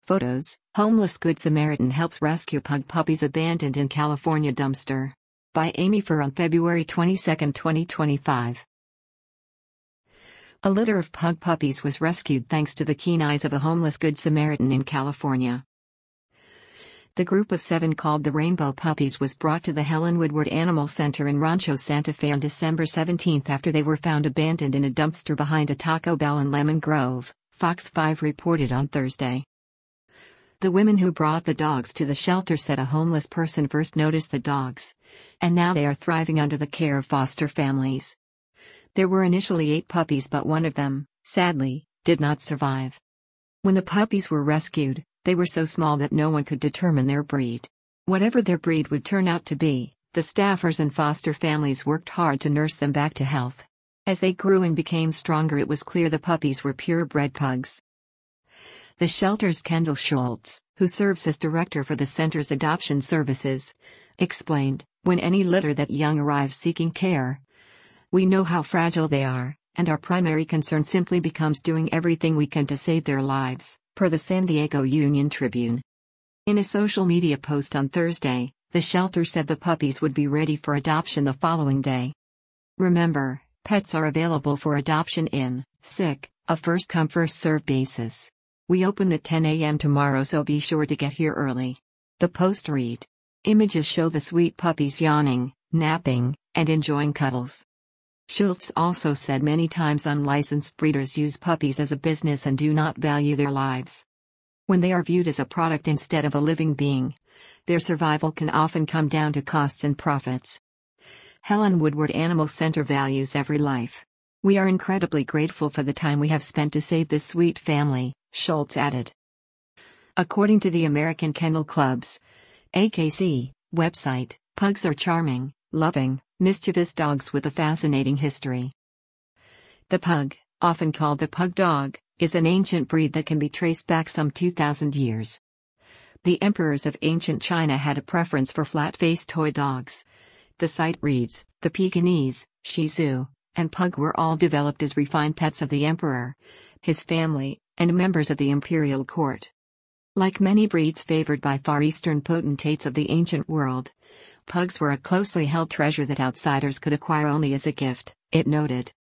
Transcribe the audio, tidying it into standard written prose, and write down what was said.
Photos: Homeless Good Samaritan helps rescue pug puppies abandoned in California dumpster. By Amy Furr on February 22, 2025. A litter of pug puppies was rescued thanks to the keen eyes of a homeless Good Samaritan in California. The group of 7 called the Rainbow Puppies was brought to the Helen Woodward Animal Center in Rancho Santa Fe on December 17 after they were found abandoned in a dumpster behind a Taco Bell in Lemon Grove, Fox 5 reported on Thursday. The women who brought the dogs to the shelter said a homeless person first noticed the dogs, and now they are thriving under the care of foster families. There were initially 8 puppies, but one of them, sadly, did not survive. When the puppies were rescued, they were so small that no one could determine their breed. Whatever their breed would turn out to be, the staffers and foster families worked hard to nurse them back to health. As they grew and became stronger, it was clear the puppies were purebred pugs. The shelter's Kendall Schultz, who serves as director for the center's adoption services, explained, "When any litter that young arrives seeking care, we know how fragile they are, and our primary concern simply becomes doing everything we can to save their lives," per the San Diego Union Tribune. In a social media post on Thursday, the shelter said the puppies would be ready for adoption the following day. Remember, pets are available for adoption in SICK, a first-come first-served basis. We open at 10 a.m. tomorrow, so be sure to get here early. The post read. Images show the sweet puppies yawning, napping, and enjoying cuddles. Schultz also said many times unlicensed breeders use puppies as a business and do not value their lives. When they are viewed as a product instead of a living being, their survival can often come down to costs and profits. Helen Woodward Animal Center values every life. We are incredibly grateful for the time we have spent to save this sweet family, Schultz added. According to the American Kennel Club's AKC website, pugs are charming, loving, mischievous dogs with a fascinating history. The pug, often called the pug dog, is an ancient breed that can be traced back some 2,000 years. The emperors of ancient China had a preference for flat-faced toy dogs. The site reads, the Pekingese, Shih Tzu, and pug were all developed as refined pets of the emperor, his family, and members of the imperial court. Like many breeds favored by Far Eastern potentates of the ancient world, pugs were a closely held treasure that outsiders could acquire only as a gift, it noted.